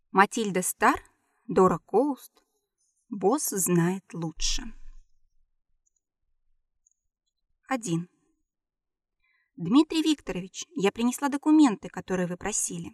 Матильда Стар, Дора Коуст. Босс знает лучше. 1. Дмитрий Викторович, я принесла документы, которые вы просили.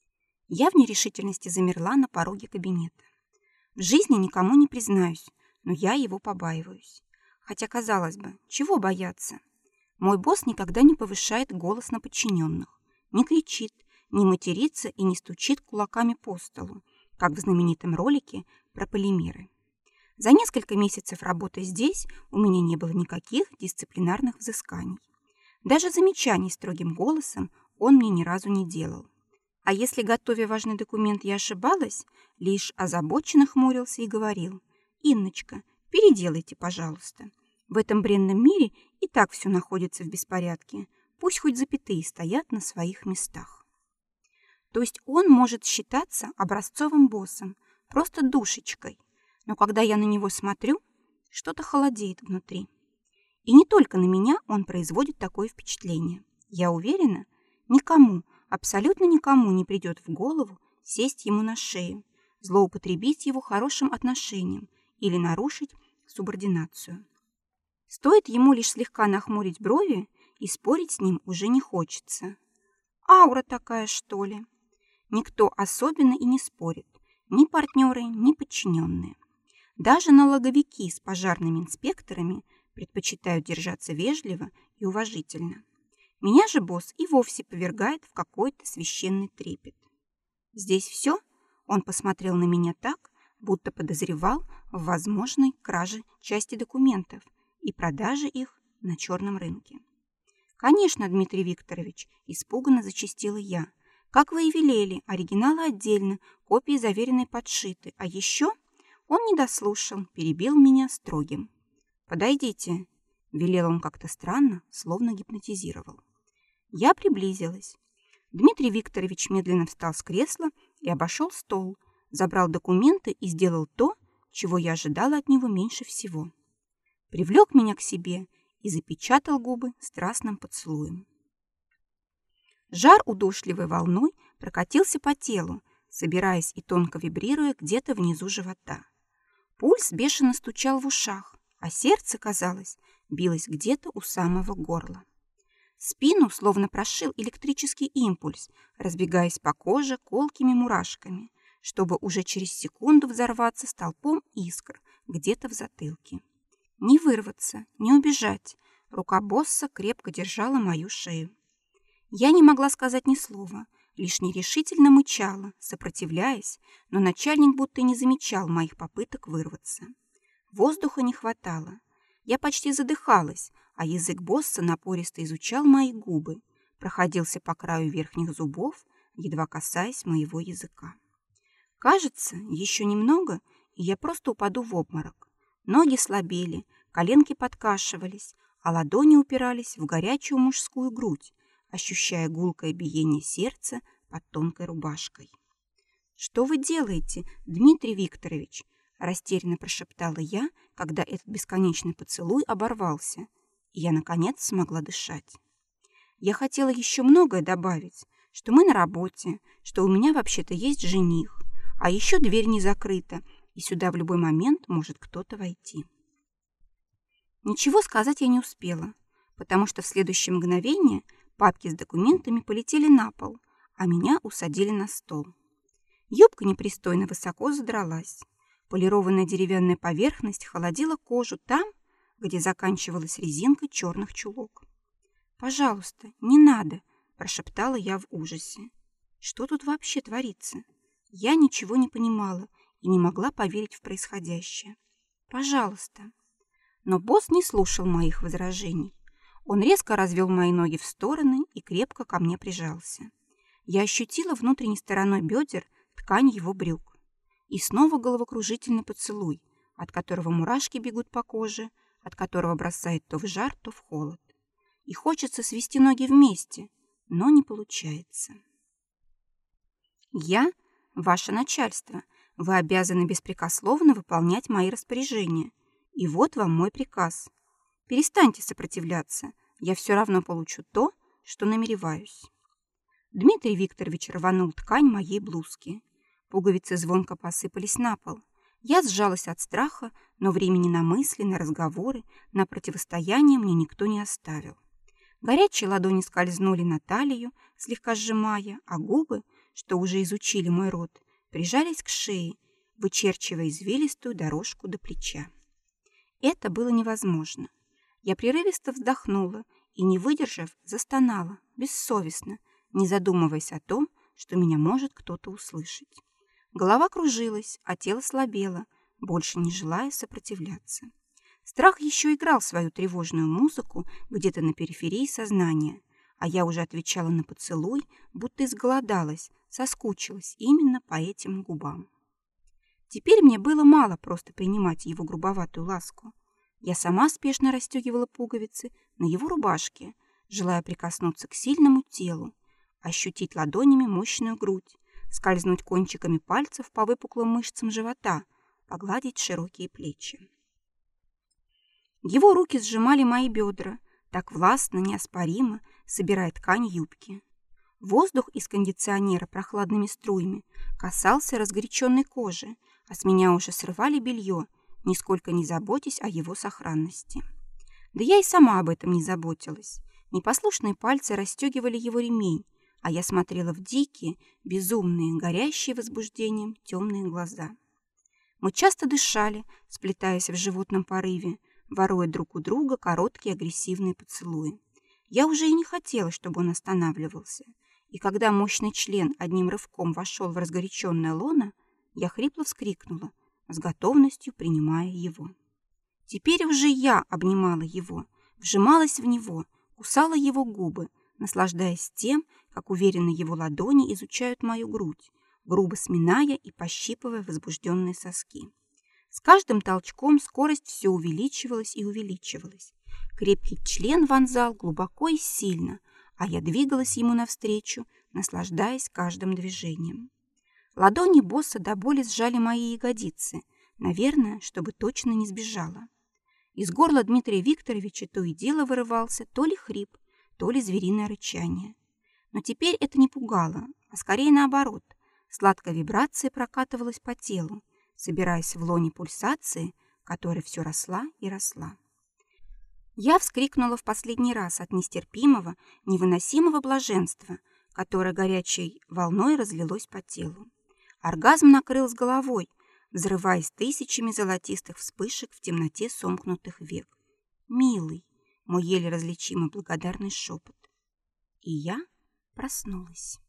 Я в нерешительности замерла на пороге кабинета. В жизни никому не признаюсь, но я его побаиваюсь. Хотя, казалось бы, чего бояться? Мой босс никогда не повышает голос на подчиненных, не кричит, не матерится и не стучит кулаками по столу, как в знаменитом ролике про полимеры. За несколько месяцев работы здесь у меня не было никаких дисциплинарных взысканий. Даже замечаний строгим голосом он мне ни разу не делал. А если, готовя важный документ, я ошибалась, лишь озабоченно хмурился и говорил: «Инночка, переделайте, пожалуйста. В этом бренном мире и так все находится в беспорядке. Пусть хоть запятые стоят на своих местах». То есть он может считаться образцовым боссом, просто душечкой. Но когда я на него смотрю, что-то холодеет внутри. И не только на меня он производит такое впечатление. Я уверена, никому, абсолютно никому не придет в голову сесть ему на шею, злоупотребить его хорошим отношением или нарушить субординацию. Стоит ему лишь слегка нахмурить брови, и спорить с ним уже не хочется. Аура такая, что ли? Никто особенно и не спорит, ни партнеры, ни подчиненные. Даже налоговики с пожарными инспекторами предпочитают держаться вежливо и уважительно. Меня же босс и вовсе повергает в какой-то священный трепет. Здесь все? Он посмотрел на меня так, будто подозревал в возможной краже части документов и продаже их на черном рынке. «Конечно, Дмитрий Викторович», – испуганно зачастила я. «Как вы и велели, оригиналы отдельно, копии заверены подшиты. А еще...» Он не дослушал, перебил меня строгим. «Подойдите», – велел он как-то странно, словно гипнотизировал. Я приблизилась. Дмитрий Викторович медленно встал с кресла и обошел стол, забрал документы и сделал то, чего я ожидала от него меньше всего. Привлек меня к себе и запечатал губы страстным поцелуем. Жар удушливой волной прокатился по телу, собираясь и тонко вибрируя где-то внизу живота. Пульс бешено стучал в ушах, а сердце, казалось, билось где-то у самого горла. Спину словно прошил электрический импульс, разбегаясь по коже колкими мурашками, чтобы уже через секунду взорваться столпом искр где-то в затылке. Не вырваться, не убежать. Рука босса крепко держала мою шею. Я не могла сказать ни слова, лишь нерешительно мычала, сопротивляясь, но начальник будто не замечал моих попыток вырваться. Воздуха не хватало. Я почти задыхалась, а язык босса напористо изучал мои губы, проходился по краю верхних зубов, едва касаясь моего языка. Кажется, еще немного, и я просто упаду в обморок. Ноги слабели, коленки подкашивались, а ладони упирались в горячую мужскую грудь, ощущая гулкое биение сердца под тонкой рубашкой. «Что вы делаете, Дмитрий Викторович?» – растерянно прошептала я, когда этот бесконечный поцелуй оборвался, и я, наконец, смогла дышать. Я хотела еще многое добавить, что мы на работе, что у меня вообще-то есть жених, а еще дверь не закрыта, и сюда в любой момент может кто-то войти. Ничего сказать я не успела, потому что в следующее мгновение папки с документами полетели на пол, а меня усадили на стол. Юбка непристойно высоко задралась. Полированная деревянная поверхность холодила кожу там, где заканчивалась резинка черных чулок. «Пожалуйста, не надо», – прошептала я в ужасе. Что тут вообще творится? Я ничего не понимала и не могла поверить в происходящее. «Пожалуйста». Но босс не слушал моих возражений. Он резко развел мои ноги в стороны и крепко ко мне прижался. Я ощутила внутренней стороной бедер ткань его брюк. И снова головокружительный поцелуй, от которого мурашки бегут по коже, от которого бросает то в жар, то в холод. И хочется свести ноги вместе, но не получается. «Я – ваше начальство. Вы обязаны беспрекословно выполнять мои распоряжения. И вот вам мой приказ. Перестаньте сопротивляться, я все равно получу то, что намереваюсь». Дмитрий Викторович рванул ткань моей блузки. Пуговицы звонко посыпались на пол. Я сжалась от страха, но времени на мысли, на разговоры, на противостояние мне никто не оставил. Горячие ладони скользнули на талию, слегка сжимая, а губы, что уже изучили мой рот, прижались к шее, вычерчивая извилистую дорожку до плеча. Это было невозможно. Я прерывисто вздохнула и, не выдержав, застонала, бессовестно, не задумываясь о том, что меня может кто-то услышать. Голова кружилась, а тело слабело, больше не желая сопротивляться. Страх еще играл свою тревожную музыку где-то на периферии сознания, а я уже отвечала на поцелуй, будто изголодалась, соскучилась именно по этим губам. Теперь мне было мало просто принимать его грубоватую ласку. Я сама спешно расстегивала пуговицы на его рубашке, желая прикоснуться к сильному телу, ощутить ладонями мощную грудь, скользнуть кончиками пальцев по выпуклым мышцам живота, погладить широкие плечи. Его руки сжимали мои бедра, так властно, неоспоримо, собирая ткань юбки. Воздух из кондиционера прохладными струями касался разгоряченной кожи, а с меня уже срывали белье, нисколько не заботясь о его сохранности. Да я и сама об этом не заботилась. Непослушные пальцы расстегивали его ремень, а я смотрела в дикие, безумные, горящие возбуждением темные глаза. Мы часто дышали, сплетаясь в животном порыве, воруя друг у друга короткие агрессивные поцелуи. Я уже и не хотела, чтобы он останавливался. И когда мощный член одним рывком вошел в разгоряченное лоно, я хрипло вскрикнула, с готовностью принимая его. Теперь уже я обнимала его, вжималась в него, кусала его губы, наслаждаясь тем, как уверенно его ладони изучают мою грудь, грубо сминая и пощипывая возбужденные соски. С каждым толчком скорость все увеличивалась и увеличивалась. Крепкий член вонзал глубоко и сильно, а я двигалась ему навстречу, наслаждаясь каждым движением. Ладони босса до боли сжали мои ягодицы, наверное, чтобы точно не сбежала. Из горла Дмитрия Викторовича то и дело вырывался то ли хрип, то ли звериное рычание. Но теперь это не пугало, а скорее наоборот. Сладкая вибрация прокатывалась по телу, собираясь в лоне пульсации, которая все росла и росла. Я вскрикнула в последний раз от нестерпимого, невыносимого блаженства, которое горячей волной разлилось по телу. Оргазм накрыл с головой, взрываясь тысячами золотистых вспышек в темноте сомкнутых век. «Милый!» — мой еле различимый благодарный шепот. И я проснулась.